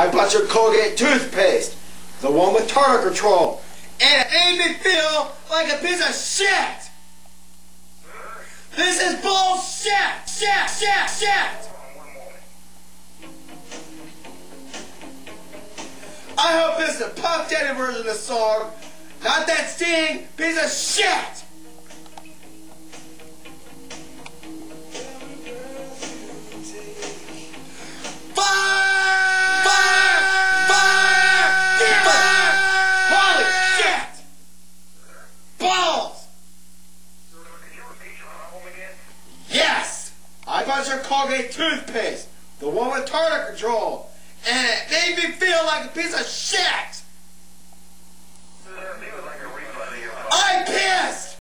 I bought your Colgate toothpaste, the one with tartar control, and it made me feel like a piece of shit! This is bullshit! Shit! I hope this is a Puff Daddy version of the song, not that Sting piece of shit! Yes! I bought your Colgate toothpaste, the one with tartar control, and it made me feel like a piece of shit!